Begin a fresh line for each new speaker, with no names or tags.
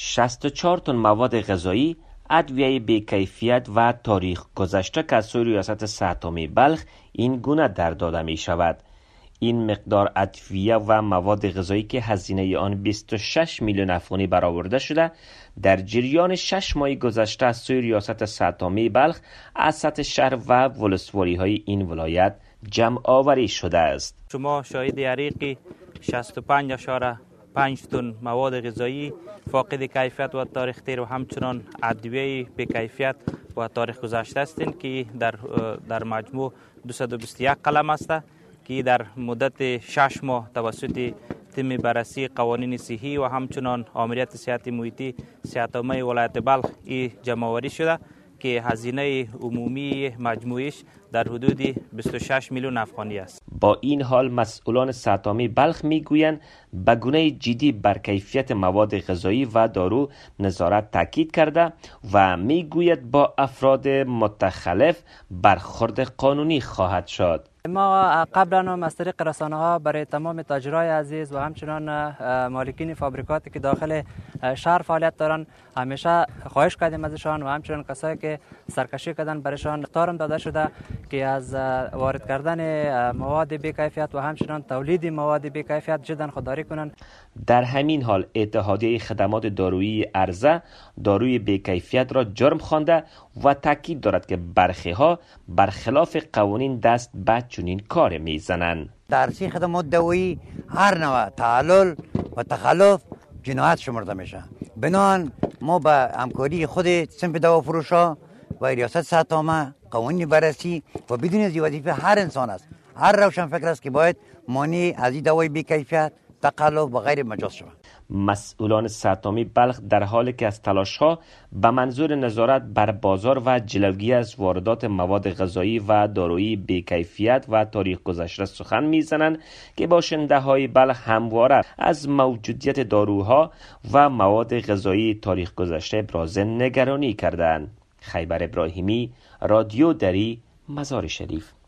64 تن مواد غذایی، ادویه بی‌کیفیت و تاریخ گذشته که از سوی ریاست صحت‌عامه بلخ این گونه در داده می شود. این مقدار ادویه و مواد غذایی که هزینه آن 26 میلیون افغانی برآورده شده، در جریان 6 ماه گذشته از سوی ریاست صحت‌عامه بلخ از سطح شهر و ولسوالی‌های این ولایت جمع آوری شده است.
شما شاهد حریق 65.5 تن مواد غذایی فاقد کیفیت و تاریخ تیر و همچنان ادویه بی کیفیت و تاریخ گذشته هستند که در مجموع 221 قلم است که در مدت 6 ماه توسط تیم بررسی قوانین صحی و همچنان آمریت صحت محیطی صحت‌عامه ولایت بلخ جمع آوری شده که هزینه عمومی مجموعش در حدود 26 میلیون افغانی است.
با این حال مسئولان صحت‌عامه بلخ میگویند به گونه جدی بر کیفیت مواد غذایی و دارو نظارت تاکید کرده و میگوید با افراد متخلف برخورد قانونی خواهد شد.
ما قبلا هم از طریق رسانه‌ها برای تمام تاجرای عزیز و همچنان مالکین فابریکاتی که داخل شهر فعالیت دارن همیشه خواهش کردیم ازشان و همچنان کسایی که سرکشی کردن برایشان اخطار داده شده که از وارد کردن مواد بی‌کیفیت و همچنان تولید مواد بی‌کیفیت جدا خودداری کنند.
در همین حال اتحادیه خدمات دارویی عرضه داروی بی‌کیفیت را جرم خوانده و تاکید دارد که برخی‌ها برخلاف قوانین دست به چنین کار میزنند.
در خدمات دارویی هر نوع تعلل و تخلف جنایت شمرده میشه. بنابراین ما با همکاری خود صنف دوافروشا و ریاست صحت‌عامه قوانین بررسی و بدون از وظیفه هر انسان است، هر روشن فکر است که باید مانع از این دوای بی‌کیفیت، تخلف و غیر مجاز شود.
مسئولان صحت‌عامه بلخ در حالی که از تلاش‌ها به منظور نظارت بر بازار و جلوگیری از واردات مواد غذایی و دارویی بی‌کیفیت و تاریخ گذشته سخن می‌زنند که باشنده‌های بلخ همواره از موجودیت داروها و مواد غذایی تاریخ گذشته ابراز نگرانی کردند. خیبر ابراهیمی، رادیو دری، مزار شریف.